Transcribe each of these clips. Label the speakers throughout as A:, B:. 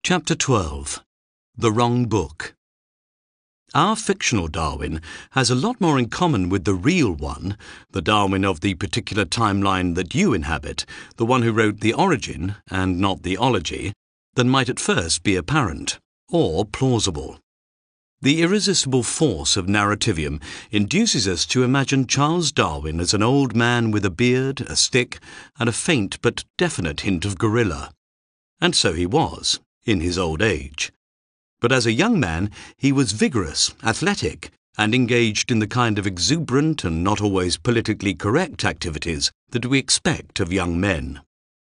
A: Chapter 12. The Wrong Book. Our fictional Darwin has a lot more in common with the real one, the Darwin of the particular timeline that you inhabit, the one who wrote The Origin and not The Ology, than might at first be apparent, or plausible. The irresistible force of narrativium induces us to imagine Charles Darwin as an old man with a beard, a stick, and a faint but definite hint of gorilla. And so he was, in his old age. But as a young man, he was vigorous, athletic, and engaged in the kind of exuberant and not always politically correct activities that we expect of young men.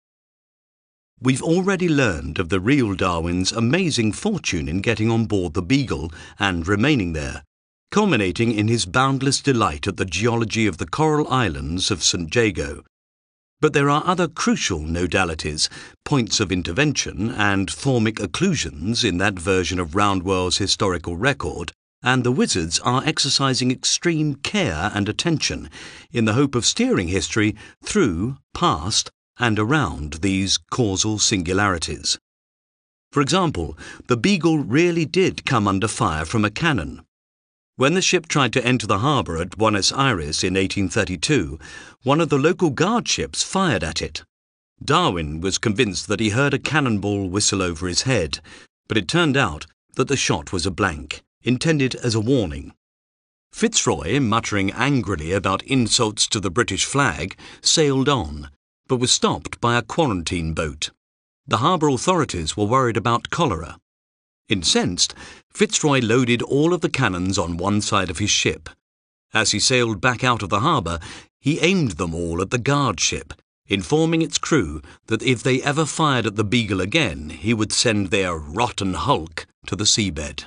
A: We've already learned of the real Darwin's amazing fortune in getting on board the Beagle and remaining there, culminating in his boundless delight at the geology of the coral islands of St. Jago. But there are other crucial nodalities, points of intervention and thormic occlusions in that version of Roundwell's historical record, and the wizards are exercising extreme care and attention in the hope of steering history through, past, and around these causal singularities. For example, the Beagle really did come under fire from a cannon. When the ship tried to enter the harbour at Buenos Aires in 1832, one of the local guard ships fired at it. Darwin was convinced that he heard a cannonball whistle over his head, but it turned out that the shot was a blank, intended as a warning. Fitzroy, muttering angrily about insults to the British flag, sailed on, but was stopped by a quarantine boat. The harbour authorities were worried about cholera. Incensed, Fitzroy loaded all of the cannons on one side of his ship. As he sailed back out of the harbour, he aimed them all at the guard ship, informing its crew that if they ever fired at the Beagle again, he would send their rotten hulk to the seabed.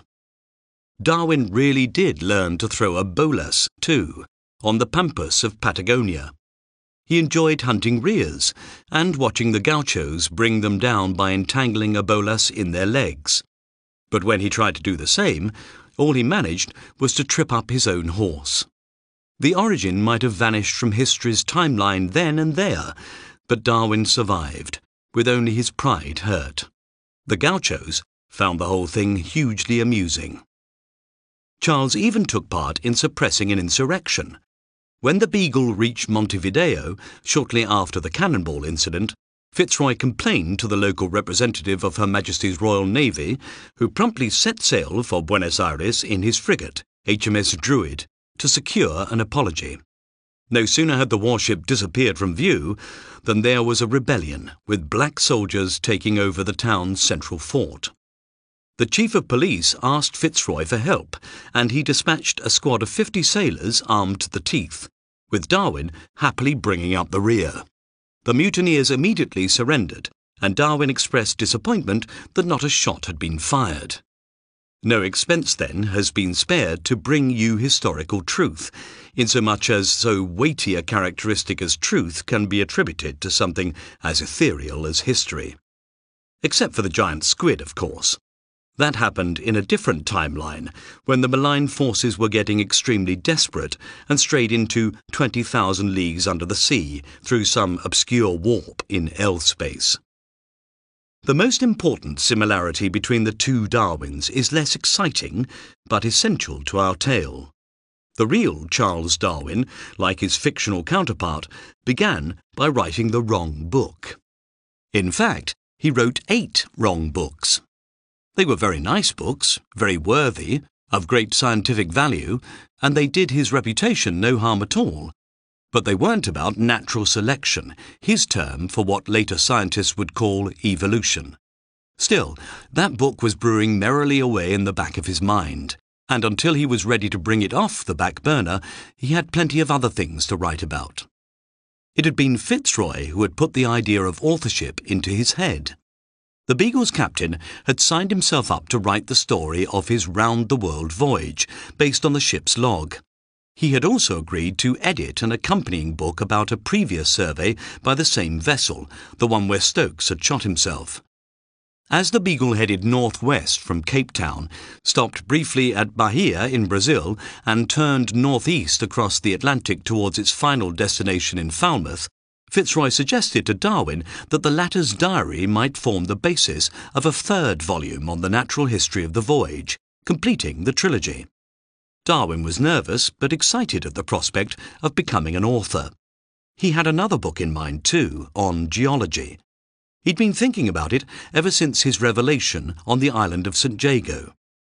A: Darwin really did learn to throw a bolas, too, on the pampas of Patagonia. He enjoyed hunting rheas and watching the gauchos bring them down by entangling a bolas in their legs. But when he tried to do the same, all he managed was to trip up his own horse. The Origin might have vanished from history's timeline then and there, but Darwin survived, with only his pride hurt. The gauchos found the whole thing hugely amusing. Charles even took part in suppressing an insurrection. When the Beagle reached Montevideo, shortly after the cannonball incident, Fitzroy complained to the local representative of Her Majesty's Royal Navy, who promptly set sail for Buenos Aires in his frigate, HMS Druid, to secure an apology. No sooner had the warship disappeared from view than there was a rebellion, with black soldiers taking over the town's central fort. The chief of police asked Fitzroy for help, and he dispatched a squad of 50 sailors armed to the teeth, with Darwin happily bringing up the rear. The mutineers immediately surrendered, and Darwin expressed disappointment that not a shot had been fired. No expense, then, has been spared to bring you historical truth, insomuch as so weighty a characteristic as truth can be attributed to something as ethereal as history. Except for the giant squid, of course. That happened in a different timeline, when the malign forces were getting extremely desperate and strayed into 20,000 leagues under the sea through some obscure warp in L-space. The most important similarity between the two Darwins is less exciting, but essential to our tale. The real Charles Darwin, like his fictional counterpart, began by writing the wrong book. In fact, he wrote 8 wrong books. They were very nice books, very worthy, of great scientific value, and they did his reputation no harm at all. But they weren't about natural selection, his term for what later scientists would call evolution. Still, that book was brewing merrily away in the back of his mind, and until he was ready to bring it off the back burner, he had plenty of other things to write about. It had been Fitzroy who had put the idea of authorship into his head. The Beagle's captain had signed himself up to write the story of his round-the-world voyage, based on the ship's log. He had also agreed to edit an accompanying book about a previous survey by the same vessel, the one where Stokes had shot himself. As the Beagle headed northwest from Cape Town, stopped briefly at Bahia in Brazil, and turned northeast across the Atlantic towards its final destination in Falmouth, Fitzroy suggested to Darwin that the latter's diary might form the basis of a third volume on the natural history of the voyage, completing the trilogy. Darwin was nervous but excited at the prospect of becoming an author. He had another book in mind too, on geology. He'd been thinking about it ever since his revelation on the island of St. Jago.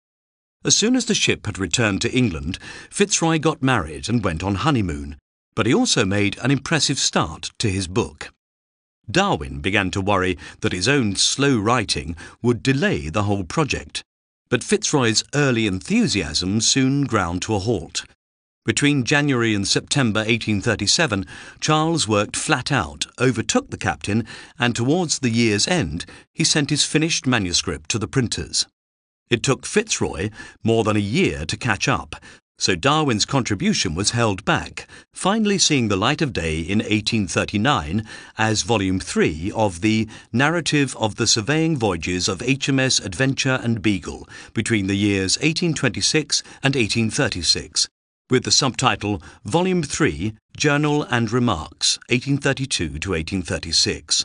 A: As soon as the ship had returned to England, Fitzroy got married and went on honeymoon, but he also made an impressive start to his book. Darwin began to worry that his own slow writing would delay the whole project, but Fitzroy's early enthusiasm soon ground to a halt. Between January and September 1837, Charles worked flat out, overtook the captain, and towards the year's end, he sent his finished manuscript to the printers. It took Fitzroy more than a year to catch up, so Darwin's contribution was held back, finally seeing the light of day in 1839 as Volume 3 of the Narrative of the Surveying Voyages of HMS Adventure and Beagle between the years 1826 and 1836, with the subtitle Volume 3, Journal and Remarks, 1832 to 1836.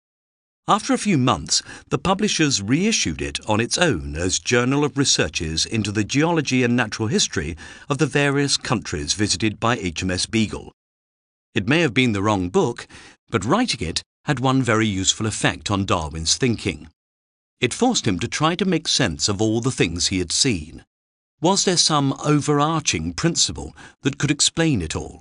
A: After a few months, the publishers reissued it on its own as Journal of Researches into the Geology and Natural History of the various countries visited by HMS Beagle. It may have been the wrong book, but writing it had one very useful effect on Darwin's thinking. It forced him to try to make sense of all the things he had seen. Was there some overarching principle that could explain it all?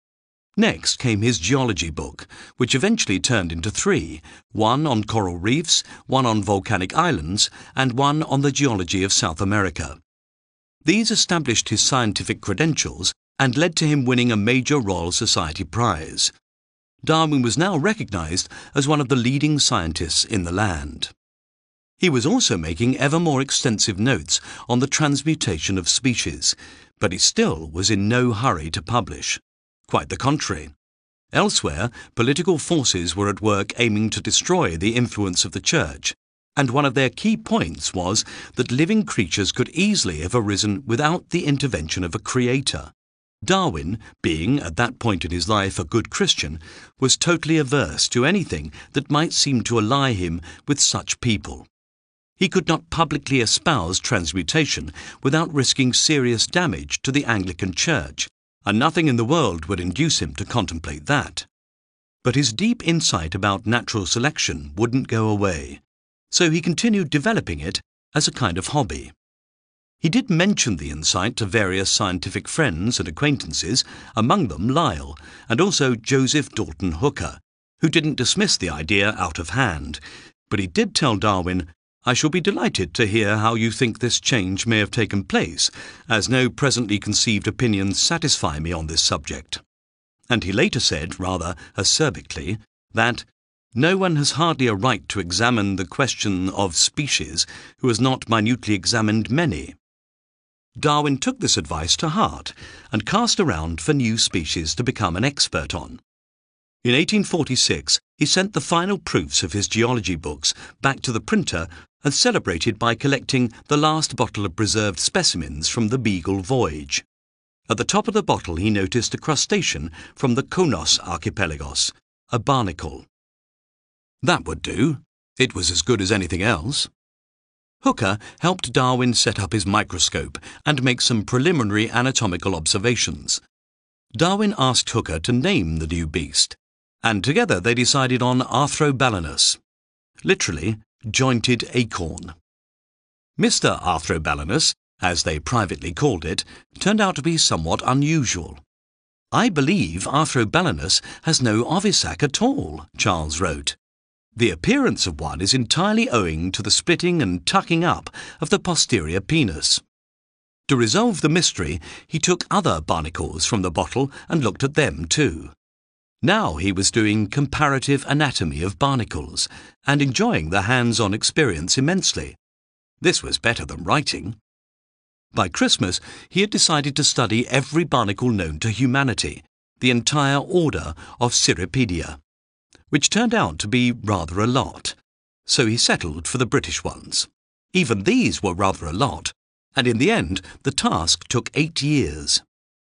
A: Next came his geology book, which eventually turned into 3, one on coral reefs, one on volcanic islands, and one on the geology of South America. These established his scientific credentials and led to him winning a major Royal Society prize. Darwin was now recognized as one of the leading scientists in the land. He was also making ever more extensive notes on the transmutation of species, but he still was in no hurry to publish. Quite the contrary. Elsewhere, political forces were at work aiming to destroy the influence of the Church, and one of their key points was that living creatures could easily have arisen without the intervention of a creator. Darwin, being at that point in his life a good Christian, was totally averse to anything that might seem to ally him with such people. He could not publicly espouse transmutation without risking serious damage to the Anglican Church, and nothing in the world would induce him to contemplate that. But his deep insight about natural selection wouldn't go away, so he continued developing it as a kind of hobby. He did mention the insight to various scientific friends and acquaintances, among them Lyell, and also Joseph Dalton Hooker, who didn't dismiss the idea out of hand, but he did tell Darwin, "I shall be delighted to hear how you think this change may have taken place, as no presently conceived opinions satisfy me on this subject." And he later said, rather acerbically, that "no one has hardly a right to examine the question of species who has not minutely examined many." Darwin took this advice to heart and cast around for new species to become an expert on. In 1846, he sent the final proofs of his geology books back to the printer and celebrated by collecting the last bottle of preserved specimens from the Beagle voyage. At the top of the bottle he noticed a crustacean from the Konos archipelagos, a barnacle. That would do. It was as good as anything else. Hooker helped Darwin set up his microscope and make some preliminary anatomical observations. Darwin asked Hooker to name the new beast, and together they decided on Arthrobalanus, literally jointed acorn. Mr. Arthrobalanus, as they privately called it, turned out to be somewhat unusual. "I believe Arthrobalanus has no ovisac at all," Charles wrote. "The appearance of one is entirely owing to the splitting and tucking up of the posterior penis." To resolve the mystery, he took other barnacles from the bottle and looked at them too. Now he was doing comparative anatomy of barnacles and enjoying the hands-on experience immensely. This was better than writing. By Christmas, he had decided to study every barnacle known to humanity, the entire order of Cirripedia, which turned out to be rather a lot. So he settled for the British ones. Even these were rather a lot, and in the end the task took 8 years.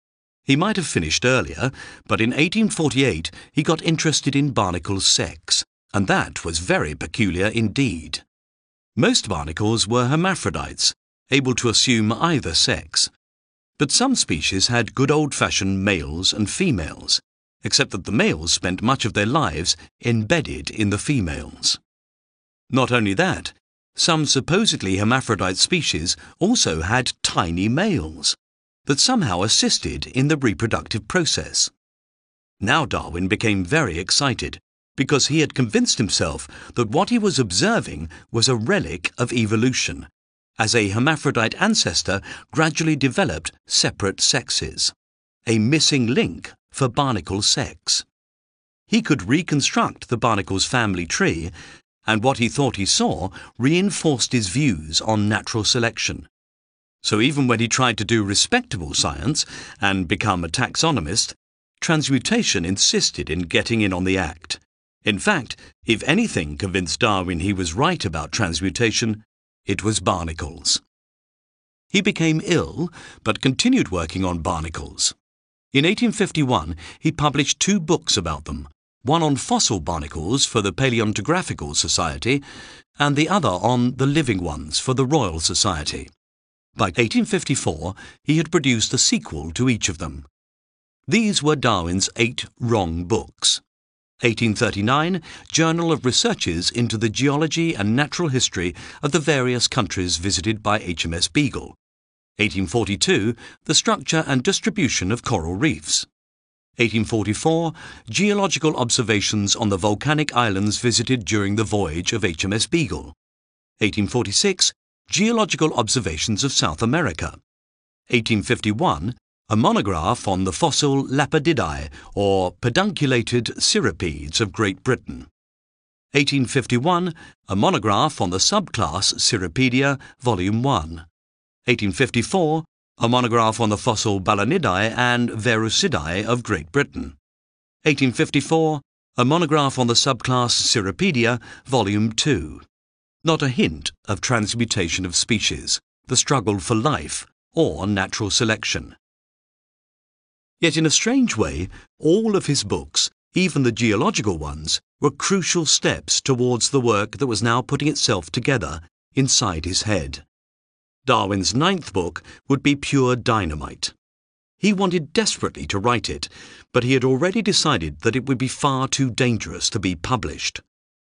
A: He might have finished earlier, but in 1848 he got interested in barnacles' sex, and that was very peculiar indeed. Most barnacles were hermaphrodites, able to assume either sex. But some species had good old-fashioned males and females, except that the males spent much of their lives embedded in the females. Not only that, some supposedly hermaphrodite species also had tiny males that somehow assisted in the reproductive process. Now Darwin became very excited because he had convinced himself that what he was observing was a relic of evolution, as a hermaphrodite ancestor gradually developed separate sexes, a missing link for barnacle sex. He could reconstruct the barnacle's family tree, and what he thought he saw reinforced his views on natural selection. So even when he tried to do respectable science and become a taxonomist, transmutation insisted in getting in on the act. In fact, if anything convinced Darwin he was right about transmutation, it was barnacles. He became ill, but continued working on barnacles. In 1851, he published 2 books about them, one on fossil barnacles for the Paleontographical Society, and the other on the living ones for the Royal Society. By 1854, he had produced a sequel to each of them. These were Darwin's 8 wrong books. 1839, Journal of Researches into the Geology and Natural History of the Various Countries Visited by HMS Beagle. 1842, The Structure and Distribution of Coral Reefs. 1844, Geological Observations on the Volcanic Islands Visited during the Voyage of HMS Beagle. 1846, Geological Observations of South America. 1851, a monograph on the fossil Lapididæ, or pedunculated cirripedes of Great Britain. 1851, a monograph on the subclass Cirripedia, Volume 1. 1854, a monograph on the fossil Balanidae and Verucidae of Great Britain. 1854, a monograph on the subclass Cirripedia, Volume 2. Not a hint of transmutation of species, the struggle for life, or natural selection. Yet in a strange way, all of his books, even the geological ones, were crucial steps towards the work that was now putting itself together inside his head. Darwin's 9th book would be pure dynamite. He wanted desperately to write it, but he had already decided that it would be far too dangerous to be published.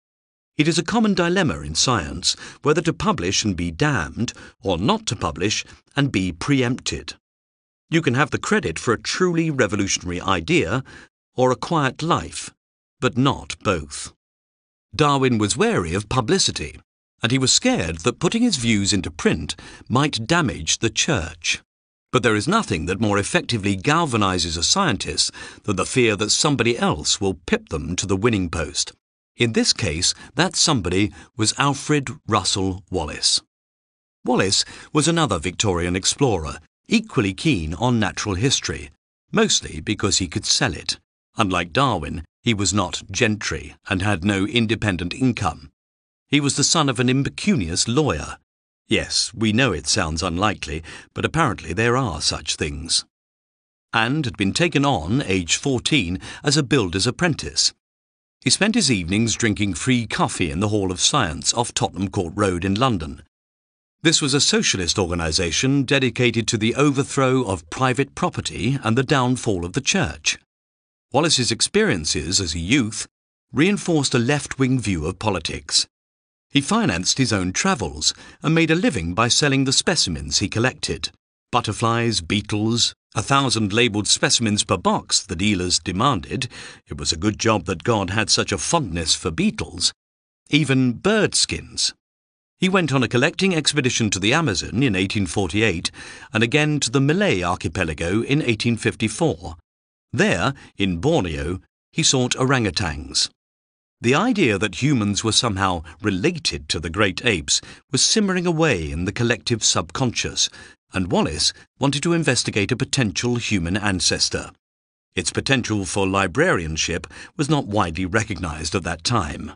A: It is a common dilemma in science whether to publish and be damned, or not to publish and be preempted. You can have the credit for a truly revolutionary idea or a quiet life, but not both. Darwin was wary of publicity, and he was scared that putting his views into print might damage the church. But there is nothing that more effectively galvanizes a scientist than the fear that somebody else will pip them to the winning post. In this case, that somebody was Alfred Russel Wallace. Wallace was another Victorian explorer, equally keen on natural history, mostly because he could sell it. Unlike Darwin, he was not gentry and had no independent income. He was the son of an impecunious lawyer. Yes, we know it sounds unlikely, but apparently there are such things. And had been taken on, age 14, as a builder's apprentice. He spent his evenings drinking free coffee in the Hall of Science off Tottenham Court Road in London. This was a socialist organisation dedicated to the overthrow of private property and the downfall of the church. Wallace's experiences as a youth reinforced a left-wing view of politics. He financed his own travels and made a living by selling the specimens he collected. Butterflies, beetles, 1,000 labelled specimens per box the dealers demanded. It was a good job that God had such a fondness for beetles. Even bird skins. He went on a collecting expedition to the Amazon in 1848 and again to the Malay archipelago in 1854. There, in Borneo, he sought orangutans. The idea that humans were somehow related to the great apes was simmering away in the collective subconscious, and Wallace wanted to investigate a potential human ancestor. Its potential for librarianship was not widely recognized at that time.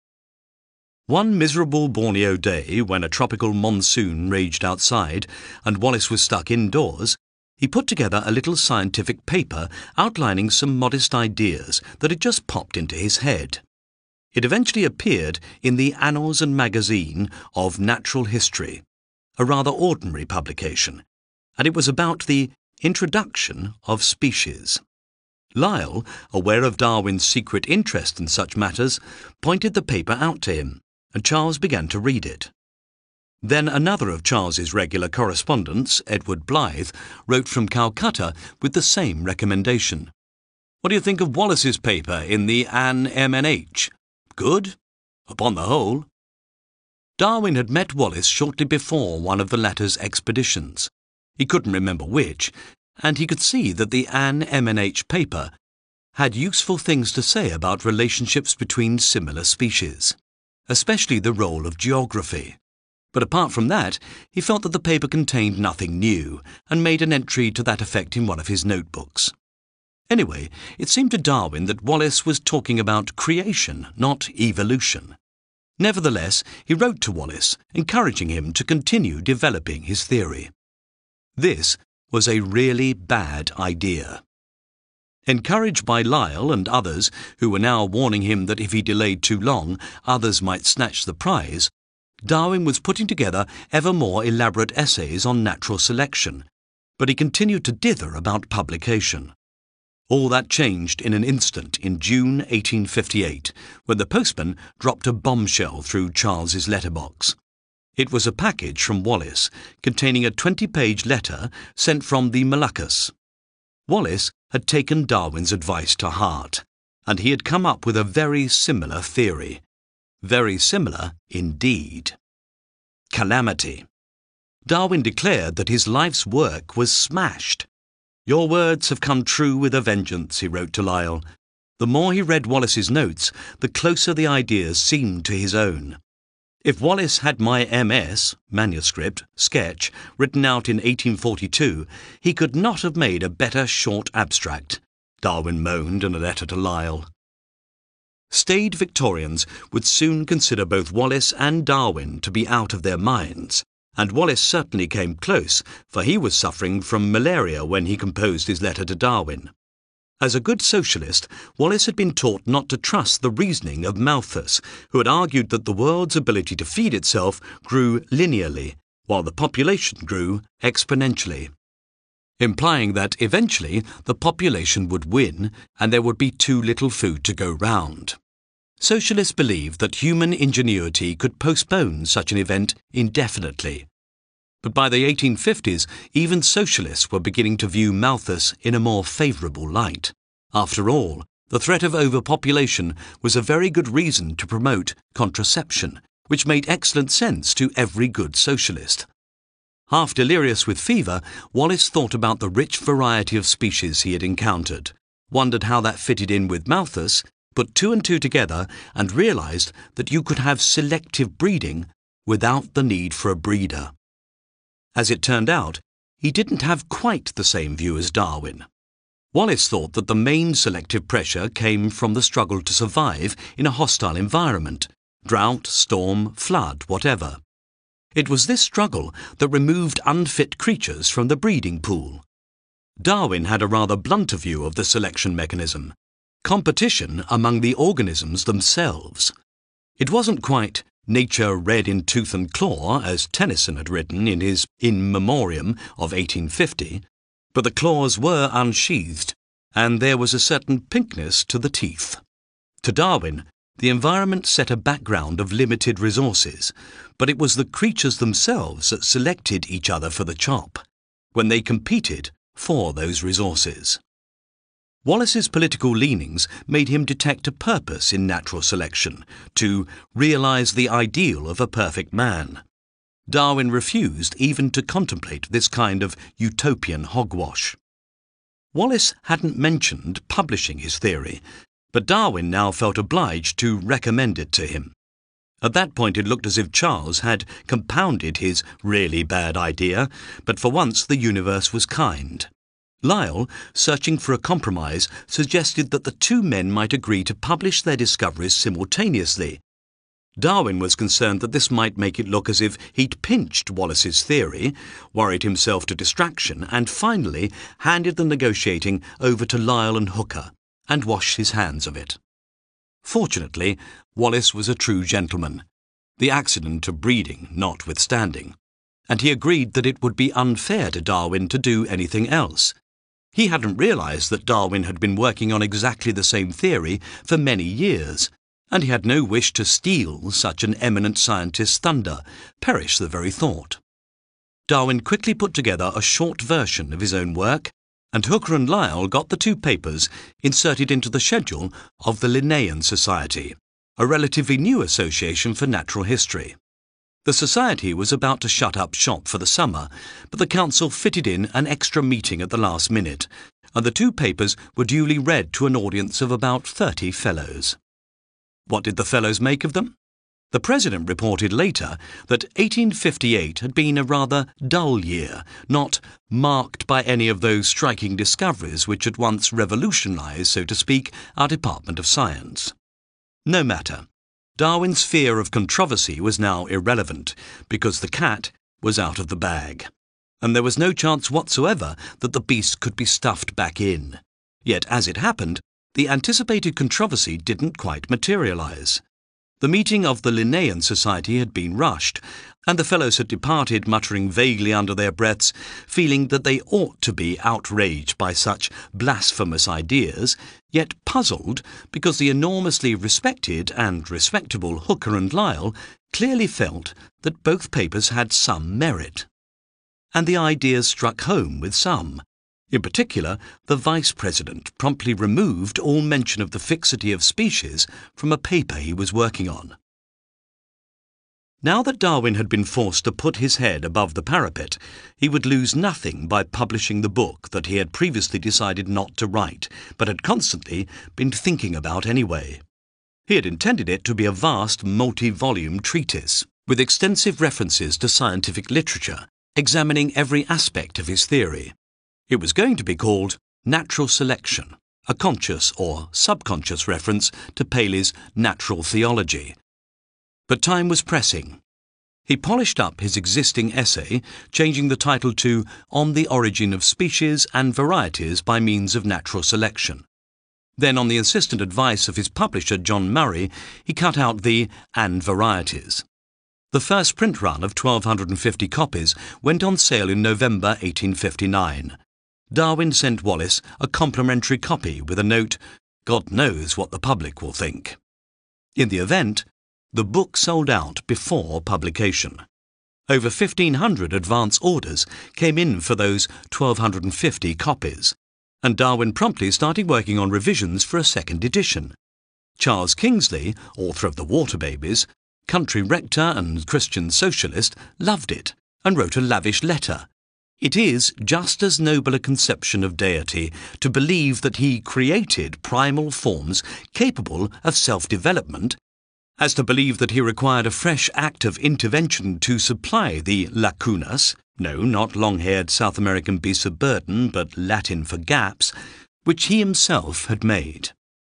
A: One miserable Borneo day, when a tropical monsoon raged outside and Wallace was stuck indoors, He put together a little scientific paper outlining some modest ideas that had just popped into his head. It eventually appeared in the Annals and Magazine of Natural History, a rather ordinary publication, and it was about the introduction of species. Lyell, aware of Darwin's secret interest in such matters, pointed the paper out to him, and Charles began to read it. Then another of Charles's regular correspondents, Edward Blythe, wrote from Calcutta with the same recommendation. "What do you think of Wallace's paper in the Ann M.N.H.? Good, upon the whole." Darwin had met Wallace shortly before one of the latter's expeditions. He couldn't remember which, and he could see that the Ann M.N.H. paper had useful things to say about relationships between similar species, especially the role of geography. But apart from that, he felt that the paper contained nothing new, and made an entry to that effect in one of his notebooks. Anyway, it seemed to Darwin that Wallace was talking about creation, not evolution. Nevertheless, he wrote to Wallace, encouraging him to continue developing his theory. This was a really bad idea. Encouraged by Lyell and others, who were now warning him that if he delayed too long, others might snatch the prize, Darwin was putting together ever more elaborate essays on natural selection, but he continued to dither about publication. All that changed in an instant in June 1858, when the postman dropped a bombshell through Charles's letterbox. It was a package from Wallace, containing a 20-page letter sent from the Moluccas. Wallace had taken Darwin's advice to heart, and he had come up with a very similar theory. Very similar indeed. Calamity. Darwin declared that his life's work was smashed. "Your words have come true with a vengeance," he wrote to Lyell. The more he read Wallace's notes, the closer the ideas seemed to his own. If Wallace had my MS, manuscript, sketch, written out in 1842, he could not have made a better short abstract, Darwin moaned in a letter to Lyell. Staid Victorians would soon consider both Wallace and Darwin to be out of their minds, and Wallace certainly came close, for he was suffering from malaria when he composed his letter to Darwin. As a good socialist, Wallace had been taught not to trust the reasoning of Malthus, who had argued that the world's ability to feed itself grew linearly, while the population grew exponentially, implying that eventually the population would win and there would be too little food to go round. Socialists believed that human ingenuity could postpone such an event indefinitely. But by the 1850s, even socialists were beginning to view Malthus in a more favourable light. After all, the threat of overpopulation was a very good reason to promote contraception, which made excellent sense to every good socialist. Half delirious with fever, Wallace thought about the rich variety of species he had encountered, wondered how that fitted in with Malthus, put two and two together and realised that you could have selective breeding without the need for a breeder. As it turned out, he didn't have quite the same view as Darwin. Wallace thought that the main selective pressure came from the struggle to survive in a hostile environment, drought, storm, flood, whatever. It was this struggle that removed unfit creatures from the breeding pool. Darwin had a rather blunter view of the selection mechanism, competition among the organisms themselves. It wasn't quite nature red in tooth and claw, as Tennyson had written in his In Memoriam of 1850, but the claws were unsheathed, and there was a certain pinkness to the teeth. To Darwin, the environment set a background of limited resources, but it was the creatures themselves that selected each other for the chop, when they competed for those resources. Wallace's political leanings made him detect a purpose in natural selection, to realise the ideal of a perfect man. Darwin refused even to contemplate this kind of utopian hogwash. Wallace hadn't mentioned publishing his theory, but Darwin now felt obliged to recommend it to him. At that point it looked as if Charles had compounded his really bad idea, but for once the universe was kind. Lyell, searching for a compromise, suggested that the two men might agree to publish their discoveries simultaneously. Darwin was concerned that this might make it look as if he'd pinched Wallace's theory, worried himself to distraction, and finally handed the negotiating over to Lyell and Hooker, and washed his hands of it. Fortunately, Wallace was a true gentleman, the accident of breeding notwithstanding, and he agreed that it would be unfair to Darwin to do anything else. He hadn't realised that Darwin had been working on exactly the same theory for many years, and he had no wish to steal such an eminent scientist's thunder, perish the very thought. Darwin quickly put together a short version of his own work, and Hooker and Lyell got the two papers inserted into the schedule of the Linnean Society, a relatively new association for natural history. The Society was about to shut up shop for the summer, but the Council fitted in an extra meeting at the last minute, and the two papers were duly read to an audience of about 30 fellows. What did the fellows make of them? The President reported later that 1858 had been a rather dull year, not marked by any of those striking discoveries which had once revolutionized, so to speak, our Department of Science. No matter. Darwin's fear of controversy was now irrelevant, because the cat was out of the bag, and there was no chance whatsoever that the beast could be stuffed back in. Yet, as it happened, the anticipated controversy didn't quite materialize. The meeting of the Linnean Society had been rushed, and the fellows had departed muttering vaguely under their breaths, feeling that they ought to be outraged by such blasphemous ideas, yet puzzled because the enormously respected and respectable Hooker and Lyell clearly felt that both papers had some merit. And the ideas struck home with some. In particular, the Vice-President promptly removed all mention of the fixity of species from a paper he was working on. Now that Darwin had been forced to put his head above the parapet, he would lose nothing by publishing the book that he had previously decided not to write, but had constantly been thinking about anyway. He had intended it to be a vast multi-volume treatise, with extensive references to scientific literature, examining every aspect of his theory. It was going to be called Natural Selection, a conscious or subconscious reference to Paley's Natural Theology. But time was pressing. He polished up his existing essay, changing the title to On the Origin of Species and Varieties by Means of Natural Selection. Then, on the insistent advice of his publisher John Murray, he cut out the and varieties. The first print run of 1,250 copies went on sale in November 1859. Darwin sent Wallace a complimentary copy with a note, "God knows what the public will think." In the event, the book sold out before publication. Over 1,500 advance orders came in for those 1,250 copies, and Darwin promptly started working on revisions for a second edition. Charles Kingsley, author of The Water Babies, country rector and Christian socialist, loved it and wrote a lavish letter. It is just as noble a conception of deity to believe that he created primal forms capable of self-development as to believe that he required a fresh act of intervention to supply the lacunas, no, not long-haired South American beasts of burden, but Latin for gaps, which he himself had made.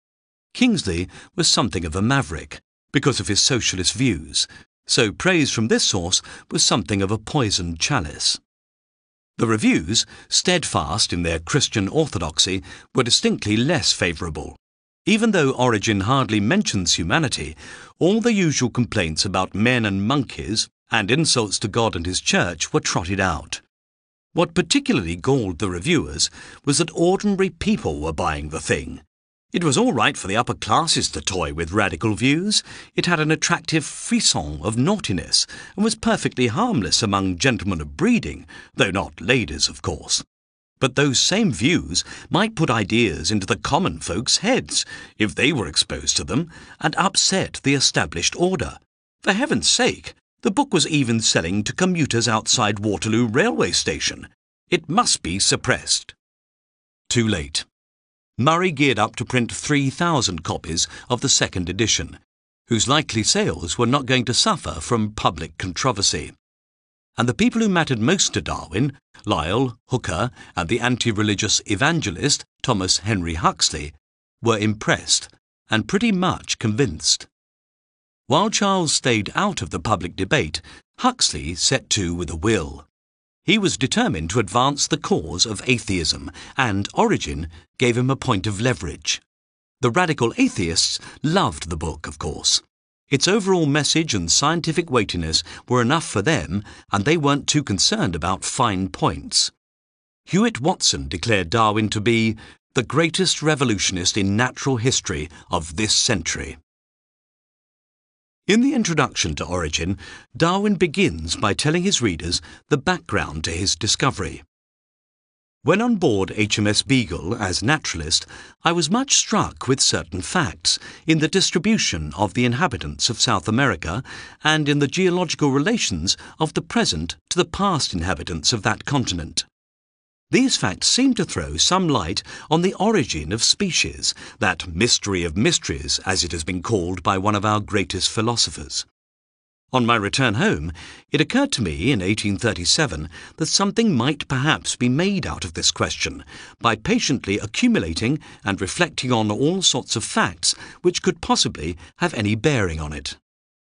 A: Kingsley was something of a maverick because of his socialist views, so praise from this source was something of a poisoned chalice. The reviews, steadfast in their Christian orthodoxy, were distinctly less favourable. Even though Origin hardly mentions humanity, all the usual complaints about men and monkeys and insults to God and his church were trotted out. What particularly galled the reviewers was that ordinary people were buying the thing. It was all right for the upper classes to toy with radical views. It had an attractive frisson of naughtiness and was perfectly harmless among gentlemen of breeding, though not ladies, of course. But those same views might put ideas into the common folks' heads, if they were exposed to them, and upset the established order. For heaven's sake, the book was even selling to commuters outside Waterloo railway station. It must be suppressed. Too late. Murray geared up to print 3,000 copies of the second edition, whose likely sales were not going to suffer from public controversy. And the people who mattered most to Darwin, Lyell, Hooker, and the anti-religious evangelist Thomas Henry Huxley, were impressed and pretty much convinced. While Charles stayed out of the public debate, Huxley set to with a will. He was determined to advance the cause of atheism, and Origin gave him a point of leverage. The radical atheists loved the book, of course. Its overall message and scientific weightiness were enough for them, and they weren't too concerned about fine points. Hewitt Watson declared Darwin to be the greatest revolutionist in natural history of this century. In the introduction to Origin, Darwin begins by telling his readers the background to his discovery. When on board HMS Beagle as naturalist, I was much struck with certain facts in the distribution of the inhabitants of South America and in the geological relations of the present to the past inhabitants of that continent. These facts seem to throw some light on the origin of species, that mystery of mysteries, as it has been called by one of our greatest philosophers. On my return home, it occurred to me in 1837 that something might perhaps be made out of this question by patiently accumulating and reflecting on all sorts of facts which could possibly have any bearing on it.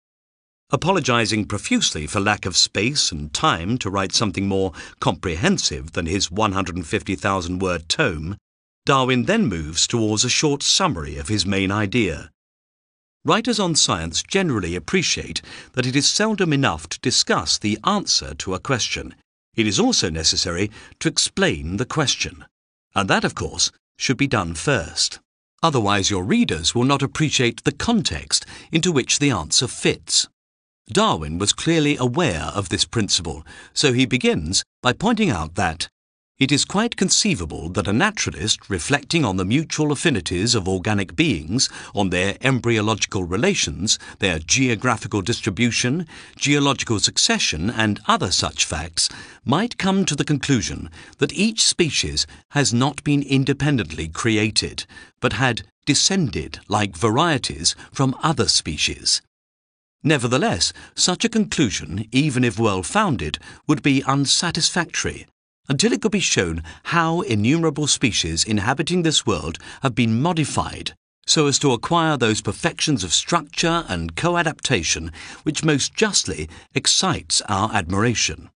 A: Apologizing profusely for lack of space and time to write something more comprehensive than his 150,000-word tome, Darwin then moves towards a short summary of his main idea. Writers on science generally appreciate that it is seldom enough to discuss the answer to a question. It is also necessary to explain the question. And that, of course, should be done first. Otherwise, your readers will not appreciate the context into which the answer fits. Darwin was clearly aware of this principle, so he begins by pointing out that it is quite conceivable that a naturalist reflecting on the mutual affinities of organic beings, on their embryological relations, their geographical distribution, geological succession, and other such facts, might come to the conclusion that each species has not been independently created, but had descended like varieties from other species. Nevertheless, such a conclusion, even if well-founded, would be unsatisfactory until it could be shown how innumerable species inhabiting this world have been modified so as to acquire those perfections of structure and co-adaptation which most justly excites our admiration.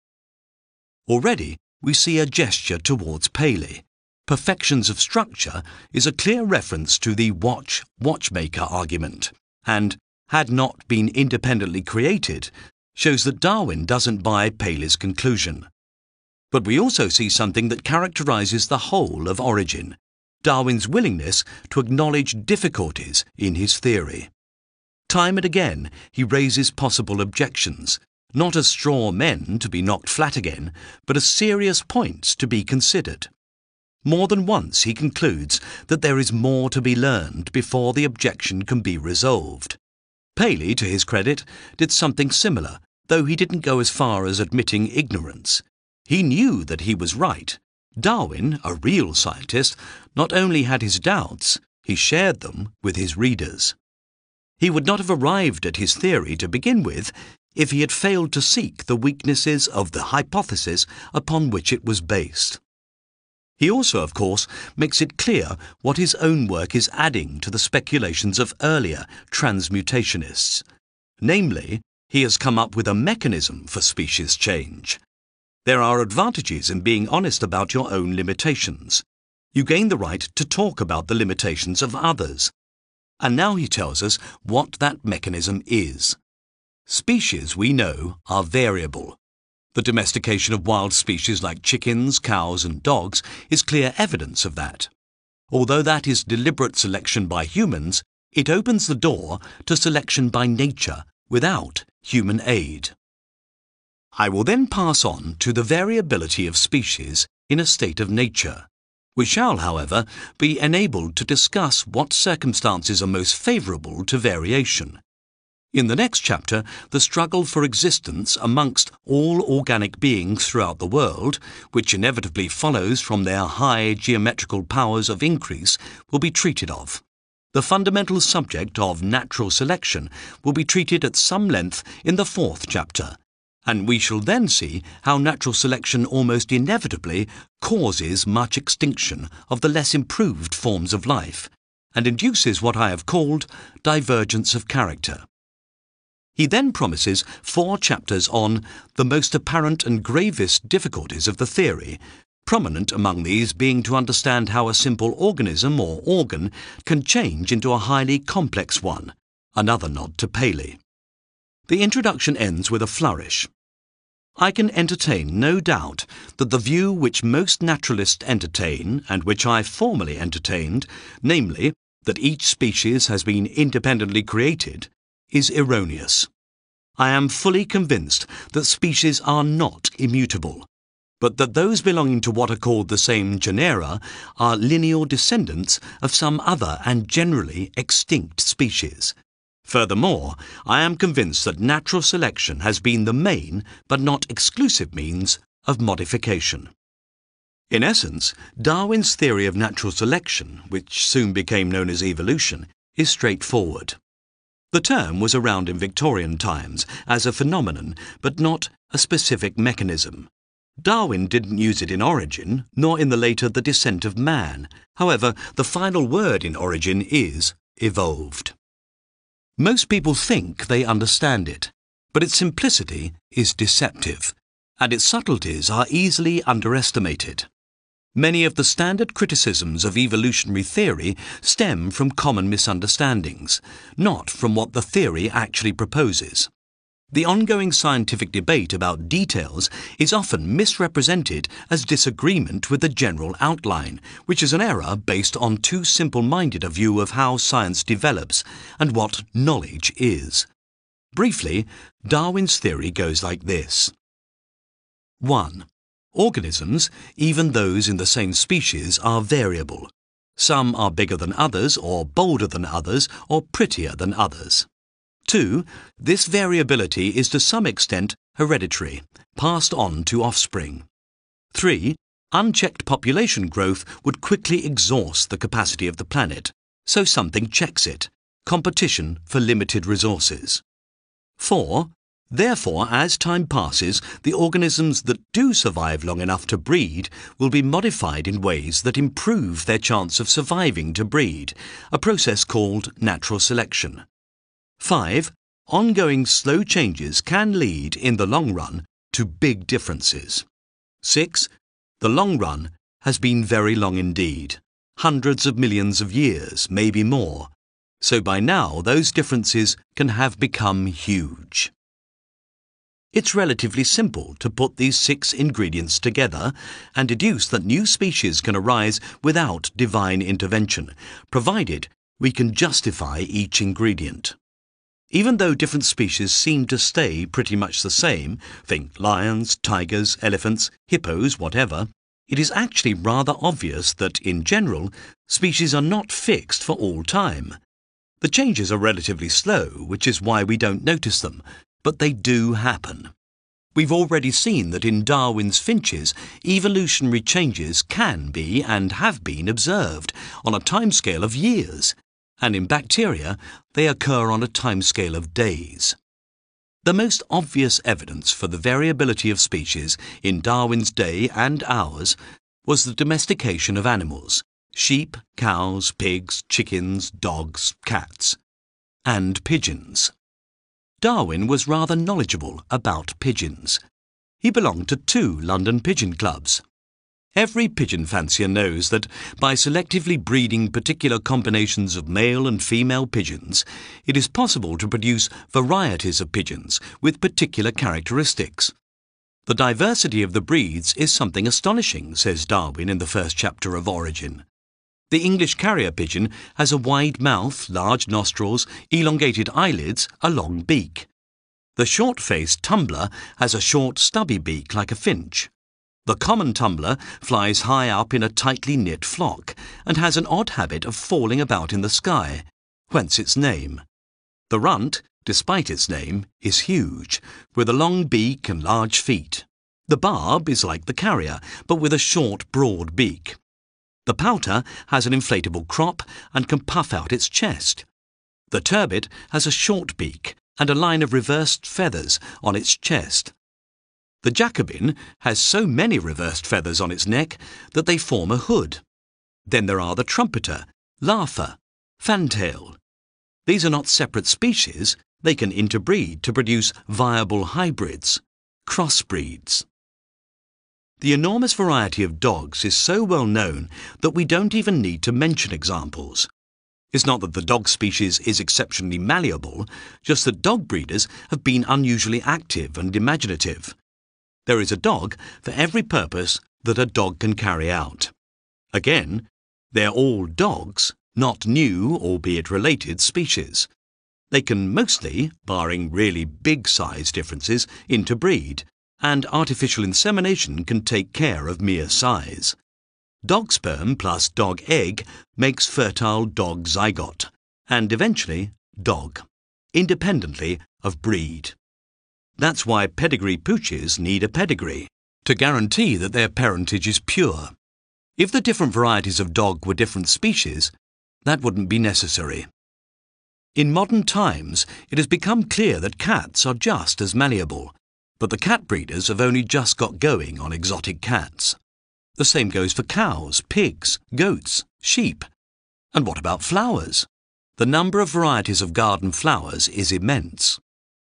A: Already we see a gesture towards Paley. Perfections of structure is a clear reference to the watchmaker argument, and had not been independently created shows that Darwin doesn't buy Paley's conclusion. But we also see something that characterizes the whole of Origin, Darwin's willingness to acknowledge difficulties in his theory. Time and again he raises possible objections, not as straw men to be knocked flat again, but as serious points to be considered. More than once he concludes that there is more to be learned before the objection can be resolved. Paley, to his credit, did something similar, though he didn't go as far as admitting ignorance. He knew that he was right. Darwin, a real scientist, not only had his doubts, he shared them with his readers. He would not have arrived at his theory to begin with if he had failed to seek the weaknesses of the hypothesis upon which it was based. He also, of course, makes it clear what his own work is adding to the speculations of earlier transmutationists. Namely, he has come up with a mechanism for species change. There are advantages in being honest about your own limitations. You gain the right to talk about the limitations of others. And now he tells us what that mechanism is. Species, we know, are variable. The domestication of wild species like chickens, cows, and dogs is clear evidence of that. Although that is deliberate selection by humans, it opens the door to selection by nature without human aid. I will then pass on to the variability of species in a state of nature. We shall, however, be enabled to discuss what circumstances are most favourable to variation. In the next chapter, the struggle for existence amongst all organic beings throughout the world, which inevitably follows from their high geometrical powers of increase, will be treated of. The fundamental subject of natural selection will be treated at some length in the 4th chapter, and we shall then see how natural selection almost inevitably causes much extinction of the less improved forms of life, and induces what I have called divergence of character. He then promises 4 chapters on the most apparent and gravest difficulties of the theory, prominent among these being to understand how a simple organism or organ can change into a highly complex one, another nod to Paley. The introduction ends with a flourish. I can entertain no doubt that the view which most naturalists entertain, and which I formerly entertained, namely, that each species has been independently created, is erroneous. I am fully convinced that species are not immutable, but that those belonging to what are called the same genera are lineal descendants of some other and generally extinct species. Furthermore, I am convinced that natural selection has been the main but not exclusive means of modification. In essence, Darwin's theory of natural selection, which soon became known as evolution, is straightforward. The term was around in Victorian times as a phenomenon, but not a specific mechanism. Darwin didn't use it in Origin, nor in the later The Descent of Man. However, the final word in Origin is evolved. Most people think they understand it, but its simplicity is deceptive, and its subtleties are easily underestimated. Many of the standard criticisms of evolutionary theory stem from common misunderstandings, not from what the theory actually proposes. The ongoing scientific debate about details is often misrepresented as disagreement with the general outline, which is an error based on too simple-minded a view of how science develops and what knowledge is. Briefly, Darwin's theory goes like this. 1. Organisms, even those in the same species, are variable. Some are bigger than others, or bolder than others, or prettier than others. 2. This variability is to some extent hereditary, passed on to offspring. 3. Unchecked population growth would quickly exhaust the capacity of the planet, so something checks it: competition for limited resources. 4. Therefore, as time passes, the organisms that do survive long enough to breed will be modified in ways that improve their chance of surviving to breed, a process called natural selection. 5. Ongoing slow changes can lead, in the long run, to big differences. 6. The long run has been very long indeed, hundreds of millions of years, maybe more. So by now those differences can have become huge. It's relatively simple to put these 6 ingredients together and deduce that new species can arise without divine intervention, provided we can justify each ingredient. Even though different species seem to stay pretty much the same, think lions, tigers, elephants, hippos, whatever, it is actually rather obvious that, in general, species are not fixed for all time. The changes are relatively slow, which is why we don't notice them, but they do happen. We've already seen that in Darwin's finches, evolutionary changes can be and have been observed on a timescale of years, and in bacteria, they occur on a timescale of days. The most obvious evidence for the variability of species in Darwin's day and ours was the domestication of animals: sheep, cows, pigs, chickens, dogs, cats, and pigeons. Darwin was rather knowledgeable about pigeons. He belonged to 2 London pigeon clubs. Every pigeon fancier knows that by selectively breeding particular combinations of male and female pigeons, it is possible to produce varieties of pigeons with particular characteristics. The diversity of the breeds is something astonishing, says Darwin in the first chapter of Origin. The English carrier pigeon has a wide mouth, large nostrils, elongated eyelids, a long beak. The short-faced tumbler has a short, stubby beak like a finch. The common tumbler flies high up in a tightly knit flock and has an odd habit of falling about in the sky, whence its name. The runt, despite its name, is huge, with a long beak and large feet. The barb is like the carrier, but with a short, broad beak. The pouter has an inflatable crop and can puff out its chest. The turbit has a short beak and a line of reversed feathers on its chest. The Jacobin has so many reversed feathers on its neck that they form a hood. Then there are the trumpeter, laugher, fantail. These are not separate species, they can interbreed to produce viable hybrids, crossbreeds. The enormous variety of dogs is so well known that we don't even need to mention examples. It's not that the dog species is exceptionally malleable, just that dog breeders have been unusually active and imaginative. There is a dog for every purpose that a dog can carry out. Again, they're all dogs, not new, albeit related, species. They can mostly, barring really big size differences, interbreed, and artificial insemination can take care of mere size. Dog sperm plus dog egg makes fertile dog zygote, and eventually dog, independently of breed. That's why pedigree pooches need a pedigree, to guarantee that their parentage is pure. If the different varieties of dog were different species, that wouldn't be necessary. In modern times, it has become clear that cats are just as malleable, but the cat breeders have only just got going on exotic cats. The same goes for cows, pigs, goats, sheep. And what about flowers? The number of varieties of garden flowers is immense.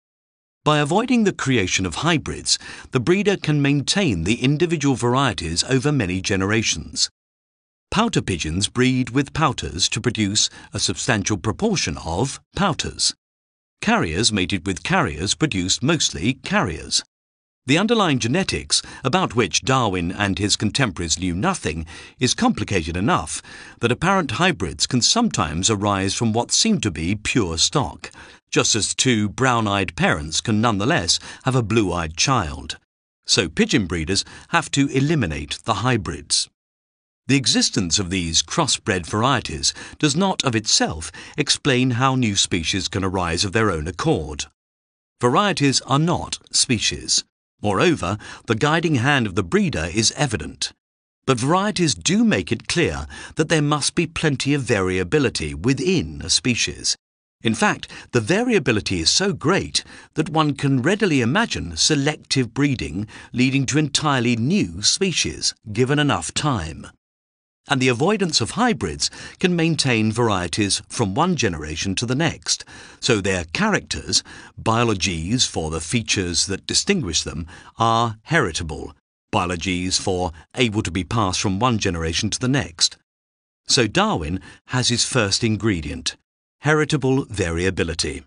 A: By avoiding the creation of hybrids, the breeder can maintain the individual varieties over many generations. Pouter pigeons breed with pouters to produce a substantial proportion of pouters. Carriers mated with carriers produced mostly carriers. The underlying genetics, about which Darwin and his contemporaries knew nothing, is complicated enough that apparent hybrids can sometimes arise from what seem to be pure stock, just as two brown-eyed parents can nonetheless have a blue-eyed child. So pigeon breeders have to eliminate the hybrids. The existence of these crossbred varieties does not of itself explain how new species can arise of their own accord. Varieties are not species. Moreover, the guiding hand of the breeder is evident. But varieties do make it clear that there must be plenty of variability within a species. In fact, the variability is so great that one can readily imagine selective breeding leading to entirely new species, given enough time. And the avoidance of hybrids can maintain varieties from one generation to the next, so their characters, biologies for the features that distinguish them, are heritable, biologies for able to be passed from one generation to the next. So Darwin has his first ingredient, heritable variability.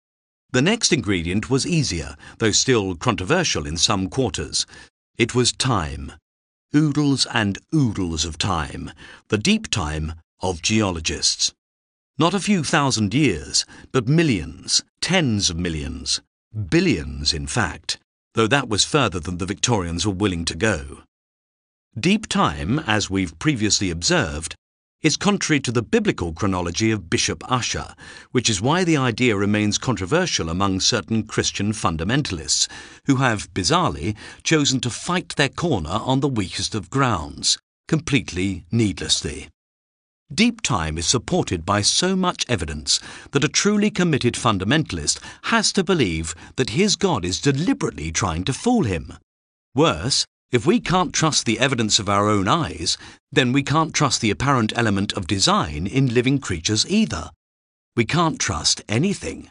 A: The next ingredient was easier, though still controversial in some quarters. It was time. Oodles and oodles of time, the deep time of geologists. Not a few thousand years, but millions, tens of millions, billions in fact, though that was further than the Victorians were willing to go. Deep time, as we've previously observed, is contrary to the biblical chronology of Bishop Ussher, which is why the idea remains controversial among certain Christian fundamentalists, who have, bizarrely, chosen to fight their corner on the weakest of grounds, completely needlessly. Deep time is supported by so much evidence that a truly committed fundamentalist has to believe that his God is deliberately trying to fool him. Worse, if we can't trust the evidence of our own eyes, then we can't trust the apparent element of design in living creatures either. We can't trust anything.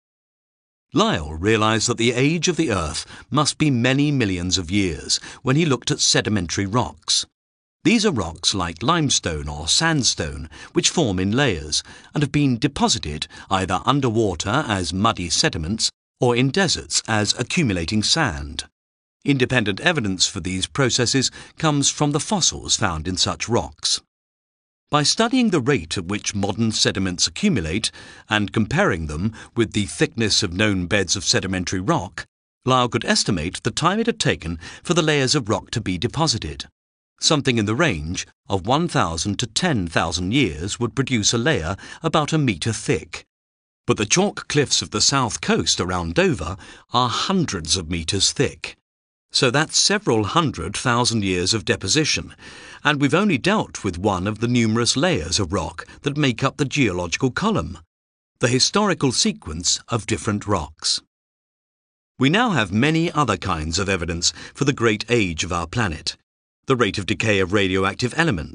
A: Lyell realized that the age of the Earth must be many millions of years when he looked at sedimentary rocks. These are rocks like limestone or sandstone, which form in layers and have been deposited either underwater as muddy sediments or in deserts as accumulating sand. Independent evidence for these processes comes from the fossils found in such rocks. By studying the rate at which modern sediments accumulate and comparing them with the thickness of known beds of sedimentary rock, Lyell could estimate the time it had taken for the layers of rock to be deposited. Something in the range of 1,000 to 10,000 years would produce a layer about a metre thick. But the chalk cliffs of the south coast around Dover are hundreds of metres thick. So that's several 100,000 years of deposition, and we've only dealt with one of the numerous layers of rock that make up the geological column, the historical sequence of different rocks. We now have many other kinds of evidence for the great age of our planet. The rate of decay of radioactive elements,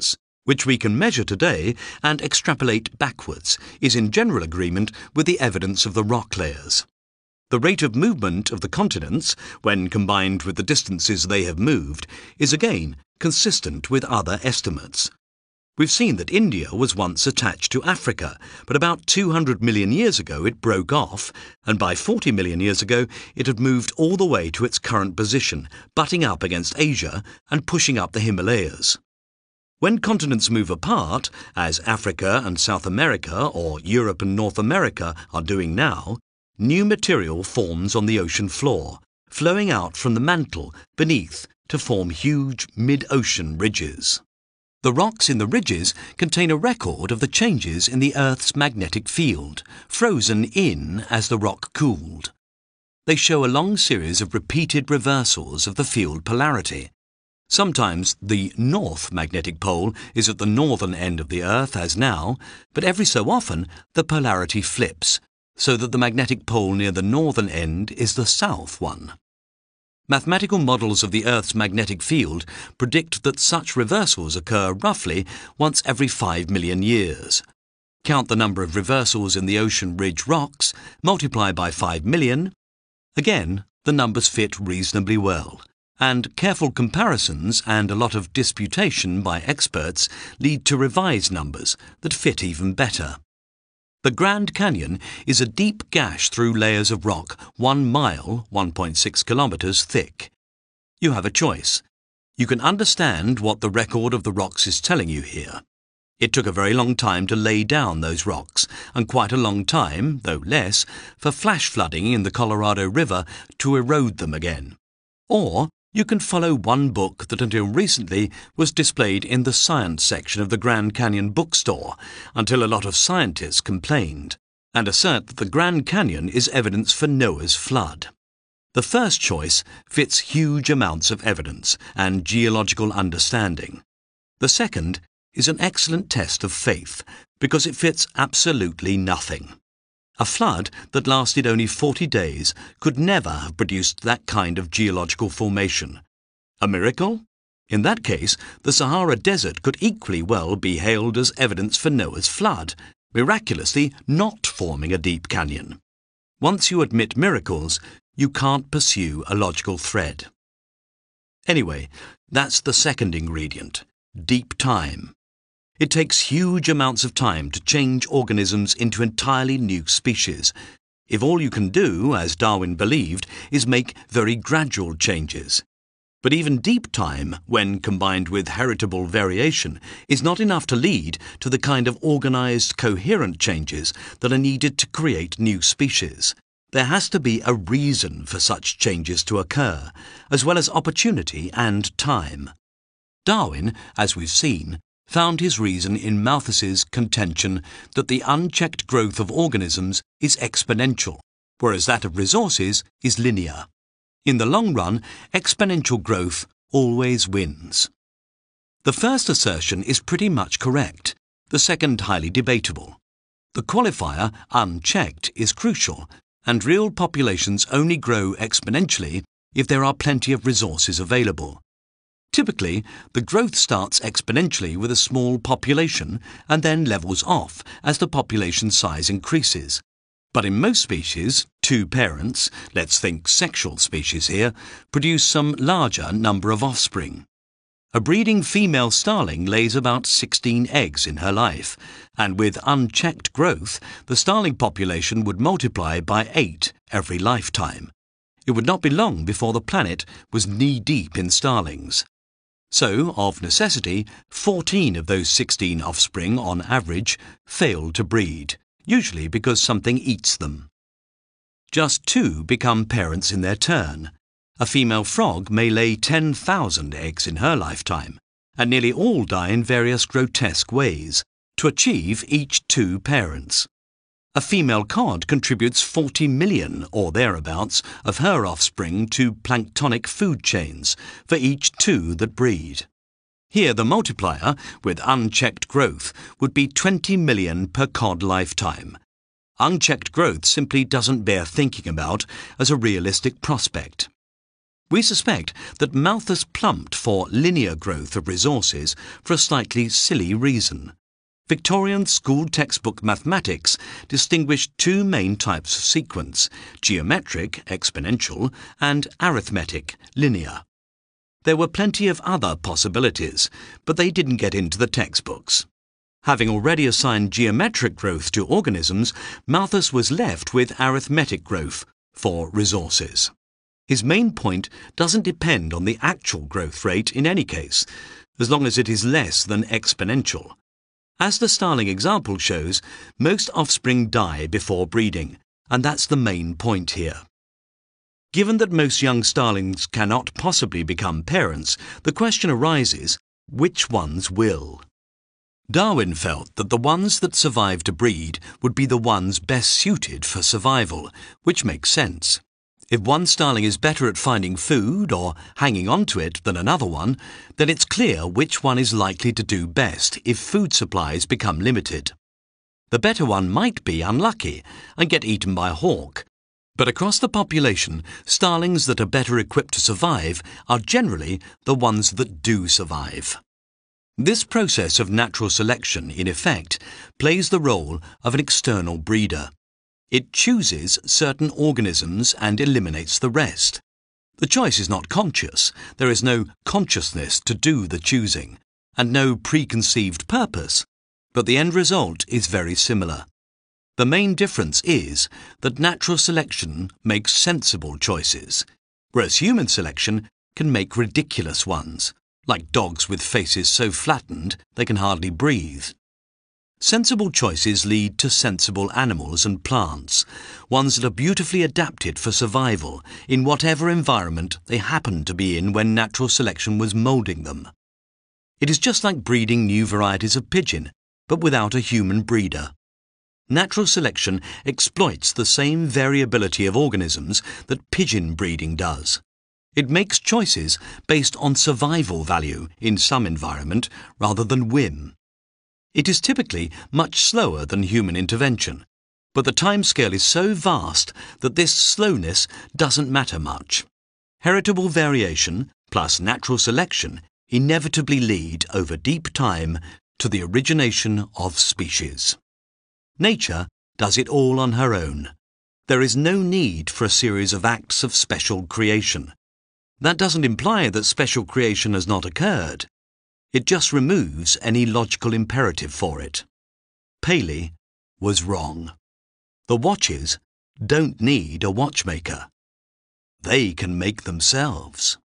A: which we can measure today and extrapolate backwards, is in general agreement with the evidence of the rock layers. The rate of movement of the continents, when combined with the distances they have moved, is again consistent with other estimates. We've seen that India was once attached to Africa, but about 200 million years ago it broke off, and by 40 million years ago it had moved all the way to its current position, butting up against Asia and pushing up the Himalayas. When continents move apart, as Africa and South America or Europe and North America are doing now, new material forms on the ocean floor, flowing out from the mantle beneath to form huge mid-ocean ridges. The rocks in the ridges contain a record of the changes in the Earth's magnetic field, frozen in as the rock cooled. They show a long series of repeated reversals of the field polarity. Sometimes the north magnetic pole is at the northern end of the Earth, as now, but every so often the polarity flips, so that the magnetic pole near the northern end is the south one. Mathematical models of the Earth's magnetic field predict that such reversals occur roughly once every 5 million years. Count the number of reversals in the ocean ridge rocks, multiply by 5 million. Again, the numbers fit reasonably well, and careful comparisons and a lot of disputation by experts lead to revised numbers that fit even better. The Grand Canyon is a deep gash through layers of rock 1 mile, 1.6 kilometers thick. You have a choice. You can understand what the record of the rocks is telling you here. It took a very long time to lay down those rocks, and quite a long time, though less, for flash flooding in the Colorado River to erode them again. Or you can follow one book that until recently was displayed in the science section of the Grand Canyon bookstore, until a lot of scientists complained, and assert that the Grand Canyon is evidence for Noah's flood. The first choice fits huge amounts of evidence and geological understanding. The second is an excellent test of faith because it fits absolutely nothing. A flood that lasted only 40 days could never have produced that kind of geological formation. A miracle? In that case, the Sahara Desert could equally well be hailed as evidence for Noah's flood, miraculously not forming a deep canyon. Once you admit miracles, you can't pursue a logical thread. Anyway, that's the second ingredient, deep time. It takes huge amounts of time to change organisms into entirely new species. If all you can do, as Darwin believed, is make very gradual changes. But even deep time, when combined with heritable variation, is not enough to lead to the kind of organized, coherent changes that are needed to create new species. There has to be a reason for such changes to occur, as well as opportunity and time. Darwin, as we've seen, found his reason in Malthus's contention that the unchecked growth of organisms is exponential, whereas that of resources is linear. In the long run, exponential growth always wins. The first assertion is pretty much correct, the second highly debatable. The qualifier, unchecked, is crucial, and real populations only grow exponentially if there are plenty of resources available. Typically, the growth starts exponentially with a small population and then levels off as the population size increases. But in most species, two parents, let's think sexual species here, produce some larger number of offspring. A breeding female starling lays about 16 eggs in her life, and with unchecked growth, the starling population would multiply by 8 every lifetime. It would not be long before the planet was knee-deep in starlings. So, of necessity, 14 of those 16 offspring, on average, fail to breed, usually because something eats them. Just 2 become parents in their turn. A female frog may lay 10,000 eggs in her lifetime, and nearly all die in various grotesque ways, to achieve each 2 parents. A female cod contributes 40 million, or thereabouts, of her offspring to planktonic food chains, for each 2 that breed. Here the multiplier, with unchecked growth, would be 20 million per cod lifetime. Unchecked growth simply doesn't bear thinking about as a realistic prospect. We suspect that Malthus plumped for linear growth of resources for a slightly silly reason. Victorian school textbook mathematics distinguished two main types of sequence: geometric, exponential, and arithmetic, linear. There were plenty of other possibilities, but they didn't get into the textbooks. Having already assigned geometric growth to organisms, Malthus was left with arithmetic growth for resources. His main point doesn't depend on the actual growth rate in any case, as long as it is less than exponential. As the starling example shows, most offspring die before breeding, and that's the main point here. Given that most young starlings cannot possibly become parents, the question arises, which ones will? Darwin felt that the ones that survive to breed would be the ones best suited for survival, which makes sense. If one starling is better at finding food or hanging on to it than another one, then it's clear which one is likely to do best if food supplies become limited. The better one might be unlucky and get eaten by a hawk, but across the population, starlings that are better equipped to survive are generally the ones that do survive. This process of natural selection, in effect, plays the role of an external breeder. It chooses certain organisms and eliminates the rest. The choice is not conscious. There is no consciousness to do the choosing, and no preconceived purpose, but the end result is very similar. The main difference is that natural selection makes sensible choices, whereas human selection can make ridiculous ones, like dogs with faces so flattened they can hardly breathe. Sensible choices lead to sensible animals and plants, ones that are beautifully adapted for survival in whatever environment they happened to be in when natural selection was moulding them. It is just like breeding new varieties of pigeon, but without a human breeder. Natural selection exploits the same variability of organisms that pigeon breeding does. It makes choices based on survival value in some environment rather than whim. It is typically much slower than human intervention, but the timescale is so vast that this slowness doesn't matter much. Heritable variation plus natural selection inevitably lead over deep time to the origination of species. Nature does it all on her own. There is no need for a series of acts of special creation. That doesn't imply that special creation has not occurred. It just removes any logical imperative for it. Paley was wrong. The watches don't need a watchmaker. They can make themselves.